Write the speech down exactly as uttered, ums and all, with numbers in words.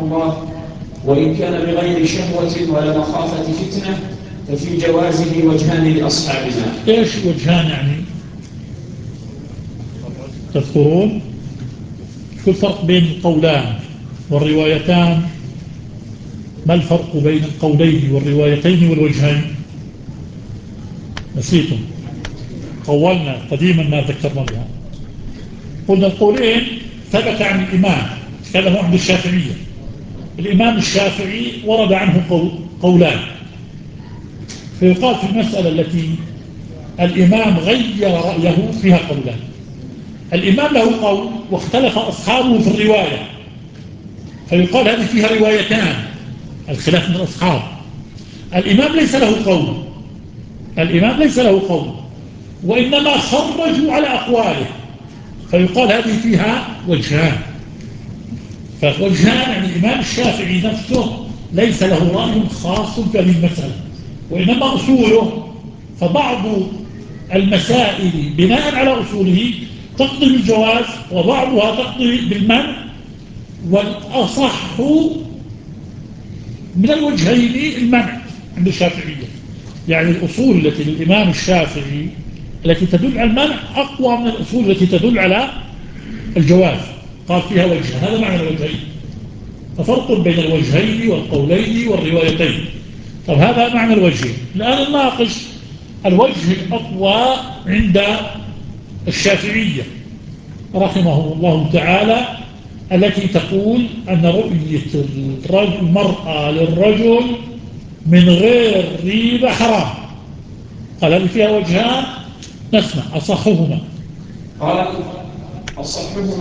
الله: وإن كان بغير شهوة ولا مخافة فتنة ففي جوازه وجهان لأصحابنا. إيش وجهان يعني؟ تذكرون؟ شو الفرق بين القولان والروايتان؟ ما الفرق بين القولين والروايتين والوجهين؟ نسيتم؟ قولنا قديما ما ذكرنا بها. قلنا القولين ثبت عن الإمام، هذا هو عند الشافعية. الإمام الشافعي ورد عنه قول قولان، فيقال في المسألة التي الإمام غير رأيه فيها قولان. الإمام له قول واختلف أصحابه في الرواية، فيقال هذه فيها روايتان، الخلاف من الأصحاب. الإمام ليس له قول، الإمام ليس له قول وإنما خرجوا على أقواله، فيقال هذه فيها وجهان. فوجهان يعني الإمام الشافعي نفسه ليس له رأي خاص في هذه المسألة، وإنما أصوله، فبعض المسائل بناء على أصوله تقضي بالجواز وبعضها تقضي بالمنع، والأصح من الوجهين المنع عند الشافعية. يعني الأصول التي للإمام الشافعي التي تدل على المنع أقوى من الأصول التي تدل على الجواز، قال فيها وجه. هذا معنى الوجهين، ففرق بين الوجهين والقولين والروايتين. طب هذا معنى الوجهين. الآن نناقش الوجه الأقوى عند الشافعية رحمه الله تعالى، التي تقول أن رؤية المرأة للرجل من غير ريبة حرام. قال هل فيها وجهان؟ نسمع أصحهما. قال أصحهما